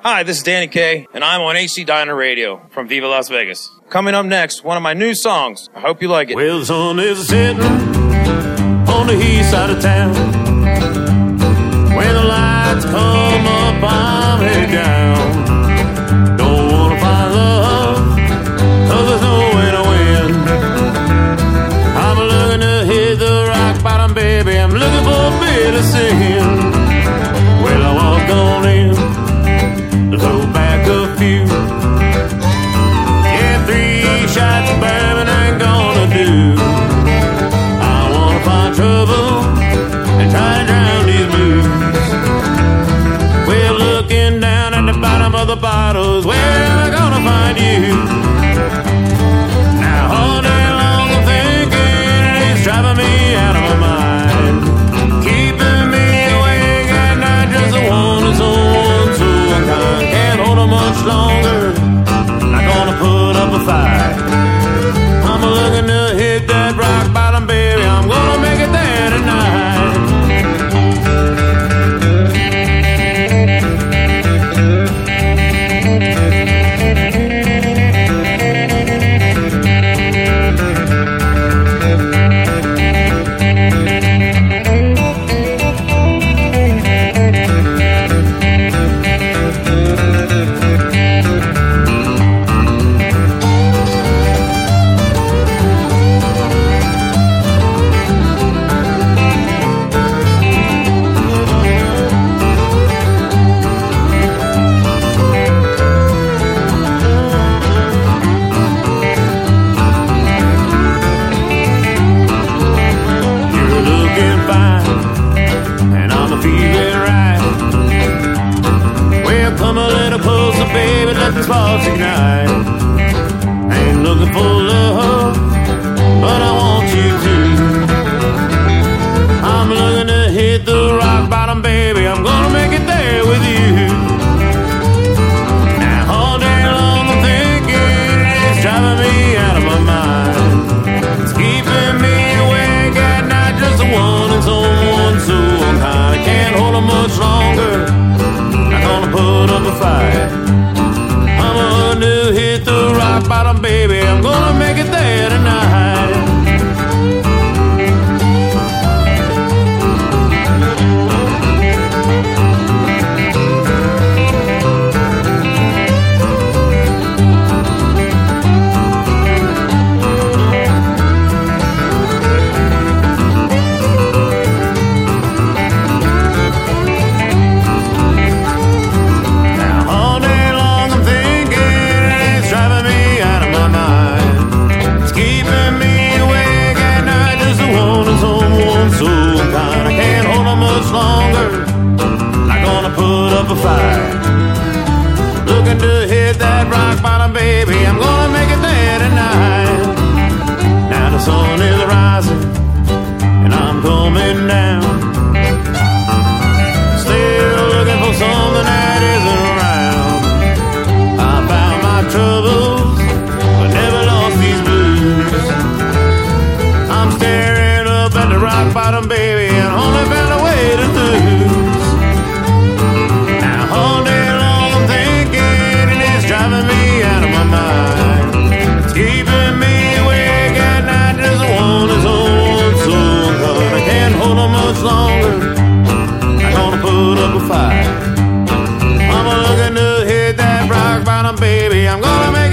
Hi, this is Danny Kaye, and I'm on AC Diner Radio from Viva Las Vegas. Coming up next, one of my new songs. I hope you like it. Well, the sun is setting on the east side of town. When the lights come up, I'm headed down. Don't wanna find love, 'cause there's nowhere to win. I'm looking to hit the rock bottom, baby. I'm looking for a bit of sin. Well, I walked on in to throw back a few. Yeah, 3 shots of bourbon ain't gonna do. I wanna find trouble and try to drown these blues. Well, looking down at the bottom of the bottles, where am I gonna find you? Now all day long I'm thinking it's driving me out of my mind, keeping me awake at night, just a wanting someone so unkind. Can't hold on much longer, not gonna put up a fight. I'm looking to hit that rock bottom, baby. I'm gonna make it there tonight. Baby, let the sparks ignite. Ain't looking for love, but I want you to. I'm looking to hit the rock bottom, baby. I'm gonna make it there with you. Now all day long I'm thinking it's driving me out of my mind. It's keeping me awake at night, just wanting someone so unkind. I can't hold on much longer, not gonna put up a fight. I'm gonna hit the rock bottom, baby. I'm gonna make it there tonight. Longer, not gonna put up a fight. Looking to hit that rock bottom, baby. I'm gonna make it there tonight. Now the sun is rising and I'm coming down. Still looking for something that isn't around. I found my troubles, but never lost these blues. I'm staring up at the rock bottom, baby, and only found a way to lose. Now all day long I'm thinking, and it's driving me out of my mind. It's keeping me awake at night, just wanting someone so good. I can't hold on much longer, I'm gonna put up a fight. I'm looking to hit that rock bottom, baby. I'm gonna make